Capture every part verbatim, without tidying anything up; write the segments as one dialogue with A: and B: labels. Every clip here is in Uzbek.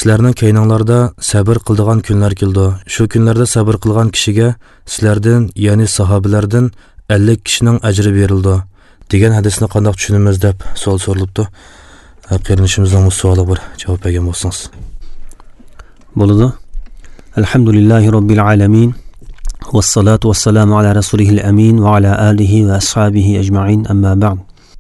A: Sizlarning keyninglarda sabr qildigan kunlar keldi. Shu kunlarda sabr qilgan kishiga sizlardan, ya'ni sahobalardan ellik kishining ajri berildi degan hadisni qanday tushunamiz deb savol so'ralibdi. Qarinishimizning bu savoliga bir javob bergan bo'lsangiz.
B: Bo'ladi. Alhamdulillahi robbil alamin. Vassalatu vassalamu ala rasulihil amin va ala alihi va ashabihi ajma'in, amma ba'd.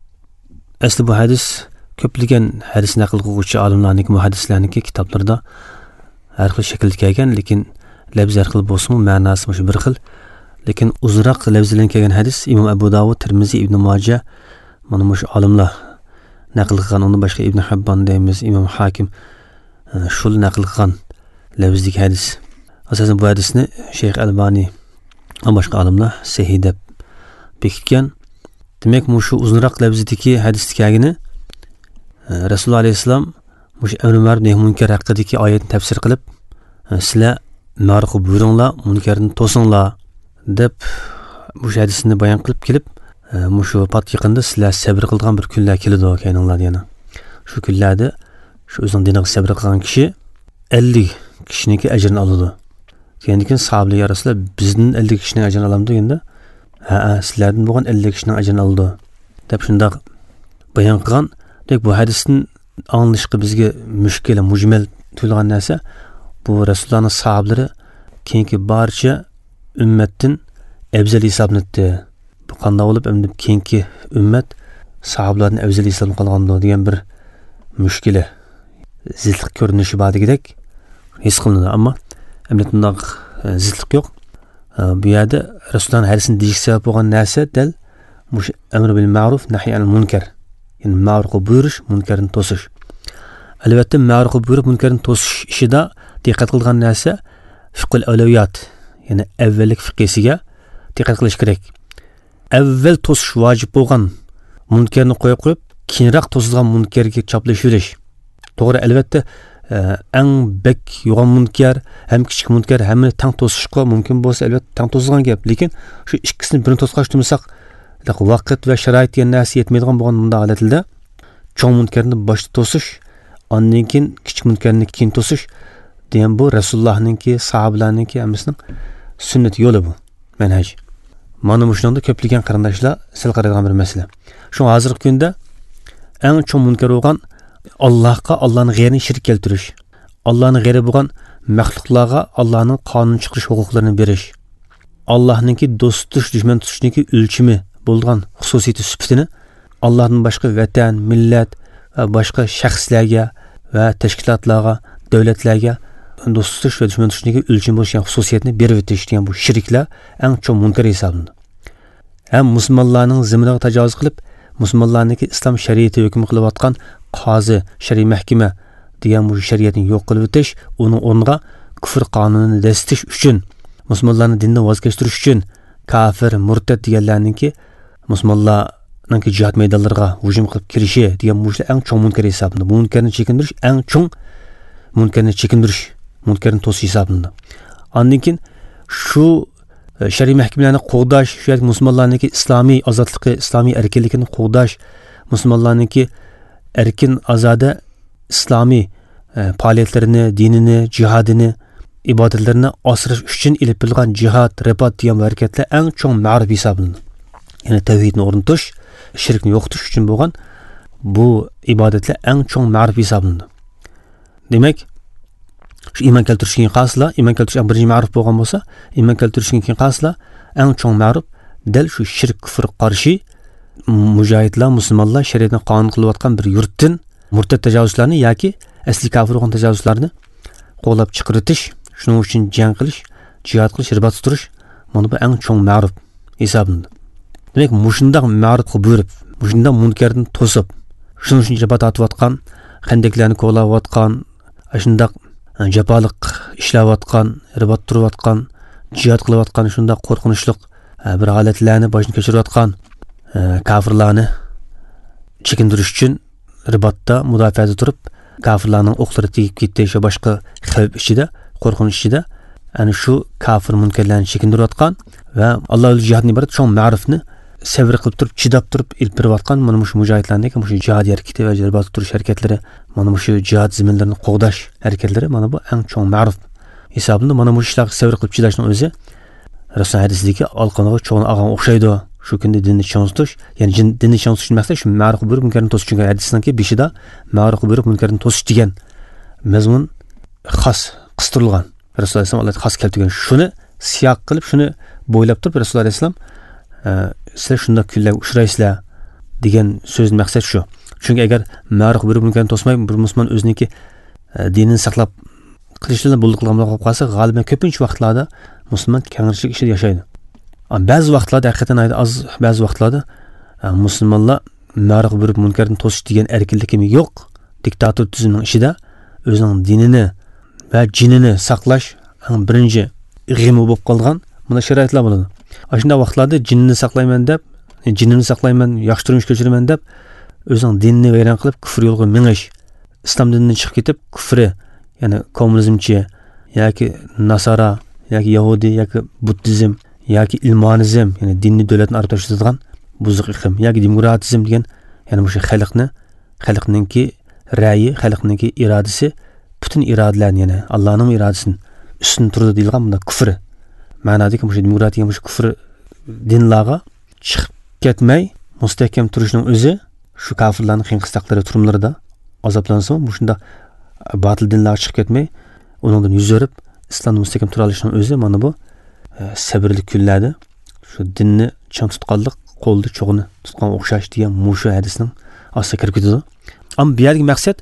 B: Asli bu hadis ko'plagan hadis naql qiluvchi olimlarning bu hadislarniki kitoblarda har xil shaklda kelgan, lekin lafz har xil bo'lsa-mu, ma'nosi shu bir xil. Lekin uzroq lafz bilan kelgan hadis Imom Abu Dawud, Tirmizi, Ibn Majah mana shu olimlar naql qilgan, uni boshqa Ibn Hibban deymiz, Imom Hakim shul naql qilgan lafzdagi hadis. Asosan bu hadisni Sheyx Albani va boshqa olimlar sahih deb bekitgan. Demak, bu shu uzunroq lafzdagi hadisdagini Rasululloh alayhissalom mush amr ma'ruf nahy munkar haqidagi oyatni tafsir qilib, sizlar ma'ruf buyuringlar, munkarni to'singlar deb bu hadisni bayon qilib kelib, mushu pat yaqinda sizlar sabr qilgan bir kunlar keladi ekaninglar yana. Shu kunlarda shu o'zining diniga sabr qilgan kishi ellik kishiniki ajrini oladi. Keyin keyin sahobalar ya Rasululloh, bizning ellik kishining ajrini olamiz deganda, ha, sizlardan bo'lgan ellik kishining ajrini oladi deb shunday bayon qilgan. Dek bu hadisning anglashqa bizga mushkil, mujmal tuyulgan narsa, bu Rasulullohning sahobalari keyingi barcha ummatdan afzal hisoblanadi. Bu qanday bo'lib, endi keyingi ummat sahobalarning afzal hisoblanib qolgandi degan bir mushkila, zidlik ko'rinishi bordagidek his qilinadi. Ammo endi bunday zidlik yo'q. Bu yerda Rasulullohning hadisini deyish sabab bo'lgan narsa dal mush amr bil ma'ruf, nahy anil munkar. Yani ma'ruf buyurish, munkarni to'sish. Albatta ma'ruf buyurib munkarni to'sish ishida diqqat qilgan narsa fiqhul avliyat, ya'ni avvallik fiqhisiga diqqat qilish kerak. Avval to'sish vojib bo'lgan munkarni qo'yib qo'yib, keyinroq to'silgan munkarga choplash yo'lish. To'g'ri, albatta eng bek yo'g'on munkar, ham kichik munkar hamma tang to'sishga mumkin bo'lsa, albatta tang to'silgan gap. Lekin shu ikkisini birini to'sqash turmasak, vaqt va sharoit degan narsa yetmaydigan bo'lgan bunda holatda cho'ng munkarni boshda to'sish, ondan keyin kichik munkarni keyin to'sish degan bu Rasulullohningki, sahobalarningki hammasining sunnat yo'li bu, manhaj. Mana bu shunda ko'pligan qarindoshlar sil qaraydigan bir masala. Shu hozirgi kunda eng cho'ng munkar bo'lgan Allohga Allohning g'ayrini shirk keltirish, Allohning g'ayri bo'lgan maxluqlarga Allohning qonun chiqarish huquqlarini berish, Allohningki do'st tutish, dushman tutishniki o'lchimi bo'lgan xususiyati sifatini Allohdan boshqa vatan, millat va boshqa shaxslarga va tashkilotlarga, davlatlarga do'st tutish va dushman tutishniki o'lchim bo'lgan xususiyatni berib o'tish degan bu shirklar eng cho'ng munkar hisoblanadi. Ham musulmonlarning ziminiga tajovuz qilib, musulmonlarniki islom shariati hukm qilayotgan qozi, shariy mahkama degan bu shariatni yo'q qilib o'tish, uning o'rniga kufr qonunini dastatish uchun, musulmonlarning dindan voz kechish uchun kafir, murtad deganlarningki musulmonlarning jihad maydonlariga hujum qilib kirishi degan mushlar eng cho'ng munkar hisoblanadi. Bu munkarni chekindirish eng cho'ng munkarni chekindirish, munkarni to'sish hisoblanadi. Ondan keyin shu shariy mahkamalarni qo'g'dash, shu musulmonlarning islomiy ozodligi, islomiy erkinligini qo'g'dash, musulmonlarning erkin ozoda islomiy faoliyatlarini, dinini, jihadini, ibodatlarini asrash uchun ilib bilgan jihad, ribat degan harakatlar eng cho'ng ma'ruf hisoblanadi. Ya'ni tavhidni o'rnatish, shirkni yo'qotish uchun bo'lgan bu ibodatlar eng cho'ng ma'ruf hisoblanadi. Demak, shu iymon keltirishga qasla, iymon keltirish eng birinchi ma'ruf bo'lgan bo'lsa, iymon keltirishga qasla eng cho'ng ma'ruf dal shu shirk, kufr qarshi mujohidlar, musulmonlar shariatni qonun qilayotgan bir yurtdan murtad tajovuzlarni yoki asli kafir bo'lgan tajovuzlarni qo'llab chiqaritish, shuning uchun jang qilish, jihad qilish, ribat turish, mana bu eng cho'ng ma'ruf hisoblanadi. Demak, mushundaq ma'rufga buyurib, mushundaq munkarni to'sib, shuning uchun ribat atayotgan, xandaklarni qo'llayotgan, shundaq jafoliq ishlayotgan, ribat turayotgan, jihad qilayotgan shundaq qo'rqinchli bir holatlarni boshini kechirayotgan kafirlarni chekindirish uchun ribatda mudofaada turib, kafirlarning o'qlari tegib ketdi, shu boshqa xavf ichida, qo'rqinch ichida, ana shu kafir munkarlarni chekindirayotgan va Alloh jihadni iborat cho'ng ma'rifni sabr qilib turib, chidab turib ilib berayotgan mana shu mujohidlarning shu jihad harakati va ribat turish harakatlari mana shu jihad ziminlarini qo'g'dash harakatlari mana bu eng cho'ng ma'ruf hisobida mana bu ishlarga sabr qilib chidashning o'zi Rasul hadisidagi olqoniga cho'ng og'an o'xshaydi. Shu kunda dinni cho'ng tutish, ya'ni dinni cho'ng tutish maqsad shu ma'ruf bo'lib munkarni to'sish. Chunki hadisningki beshida ma'ruf bo'lib munkarni to'sish degan mazmun xos qistirilgan. Rasululloh sollallohu alayhi vasallam xos keltirgan. Shuni siyoq qilib, shuni bo'ylab turib Rasululloh sollallohu alayhi vasallam sizlar shunda kunlarga uchraysizlar degan so'zning maqsadi shu. Chunki agar ma'ruf bo'lib munkarni to'smay bir musulmon o'ziniki dinini saqlab qilishlarni bo'lib qilgan bo'lib qolsa, g'oliban ko'pincha vaqtlarda musulmon kengirchilik ichida yashaydi. Ba'zi vaqtlarda haqiqatan az ba'zi vaqtlarda musulmonlar ma'ruf bo'lib munkarni to'sish degan erkinligi yo'q. Diktator tuzumning ishida o'zining dinini va jinini saqlash birinchi g'imi bo'lib qolgan mana sharoitlar bo'ladi. Shunday vaqtlarda jinni saqlayman deb, jinnimni saqlayman, yaxshi turmush kechiraman deb o'zining dinini vayron qilib kufr yo'liga mingish, islom dinidan chiqib ketib kufri, ya'ni kommunizmchi yoki nasara yoki yahudi yoki buddizm yoki ilmonizm, ya'ni dinni davlatni aralashtiradigan buzuq iqlim yoki demokratizm degan, ya'ni o'sha xalqni, xalqninki ra'yi, xalqninki irodasi, butun irodalarni, ya'ni Allohning irodasini ustun turadi deyilgan bunda kufr. Ma'nodagi o'sha demokratiya, o'sha kufr dinlarga chiqib ketmay mustahkam turishning o'zi shu kafirlarning xinqistaqlari turumlarida azoblansa, bu shunda batil dinlarga chiqib ketmay uningdan yuz o'rib islomni mustahkam tura olishning o'zi mana bu sabrli kunlarda shu dinni chang tutganlik, qo'lda cho'g'ini tutgan o'xshash degan mushu hadisning asli kirib ketadi. Ammo bu yergi maqsad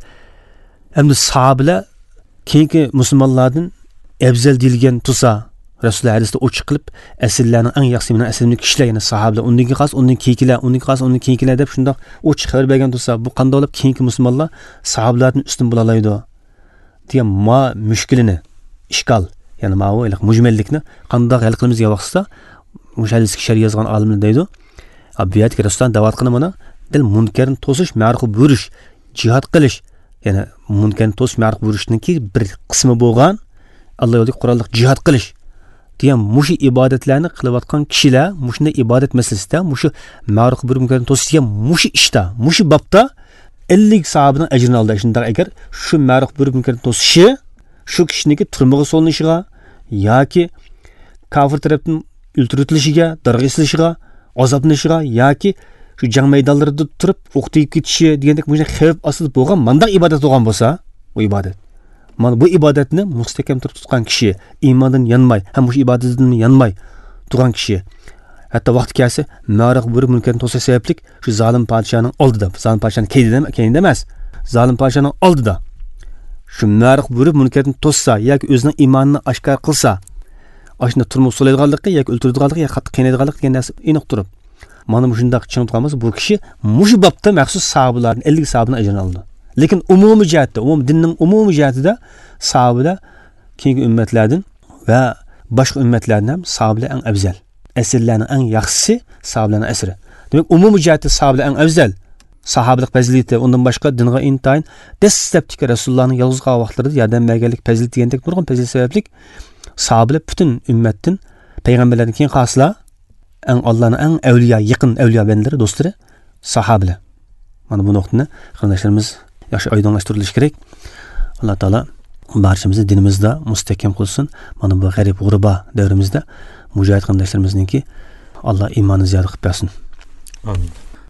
B: endi sahobalar keyingi musulmonlardan afzal deyilgan tusa Rasululloh hadisda ochiq qilib asllarning eng yaxshi bilan aslimli kishilar, ya'ni sahobalar, undan qas, undan keyingilar, undan qas, undan keyingilar deb shundoq ochiq xabar bergan tusa, bu qanday bo'lib keyingi musulmonlar sahobalardan ustun bo'la oladi degan ma mushkulini, ishkal, ya'ni ma o iliq mujmallikni qanday hal qilamiz degan vaqtda o'sha hadisga shariy yozgan olimlar deydi. Abiyatga Rasululloh da'vat qilib mana dil munkarni to'sish, ma'ruf buyurish, jihad qilish, ya'ni munkarni to'sish, ma'ruf buyurishninki bir qismi bo'lgan Alloh yo'lida qurolliq jihad qilish degan mushi ibodatlarni qilayotgan kishilar mushunday ibodat masalasida, mushi ma'ruf buyurib munkarni to'sish degan mushi ishda, mushi babda ellik sahobaning ajrini oldi. Shunda agar shu ma'ruf buyurib munkarni to'sishi shu kishiniki turmaga solinishiga yoki kafir tarafdan o'ltiritilishiga, darg'a isilishiga, azoblanishiga yoki shu jang maydonlarida turib o'qitib ketishi degandek mushunday xavf ostida bo'lgan manda ibodat bo'lgan bo'lsa, bu ibodat. Mana bu ibodatni mustahkam turib tutgan kishi, iymondan yanmay, ham shu ibodatdan yanmay turgan kishi, hatto vaqt kelsa ma'ruf buyurib munkarni to'sish sabablik shu zolim podshoning oldida, zolim podshoning keyinida emas, zolim podshoning oldida shu ma'ruf buyurib munkarni to'ssa yoki o'zining iymonini oshkor qilsa, ashuna turmush so'laydiganligi yoki o'ltiradiganligi yoki qattiq qiynaydiganligi degan narsa aniq turib, mana shunday ching turganmiz, bu kishi mush babda maxsus sahobalarning ellik sahobaning ajrini oldi. Lekin umumiy jihatda, umum dinning umumiy jihatida sahobalar keyingi ummatlardan va boshqa ummatlardan ham sahobalar eng afzal. Asrlarning eng yaxshisi sahobalarning asri. Demak, umumiy jihatda sahobalar eng afzal. Sahobalık fazileti, ondan başqa dinga intayin dastlabki Rasulullohning yolg'iz qolgan vaqtlarida yordam berganlik fazileti degandek nurg'un fazilat sababli sahobalar butun ummatdan payg'ambarlardan keyin qolsalar eng Allohning eng avliyo, yaqin avliyo bandalari, do'stlari sahobalar. Mana bu nuqtani qarindoshlarimiz yaxshi oydinlashtirilishi kerak. Alloh taolo barchamizni dinimizda mustahkam qilsin. Mana bu g'arib g'urba davrimizda mujohid qarindoshlarimizningki Alloh iymonni ziyoda qilib bersin.
A: Amin.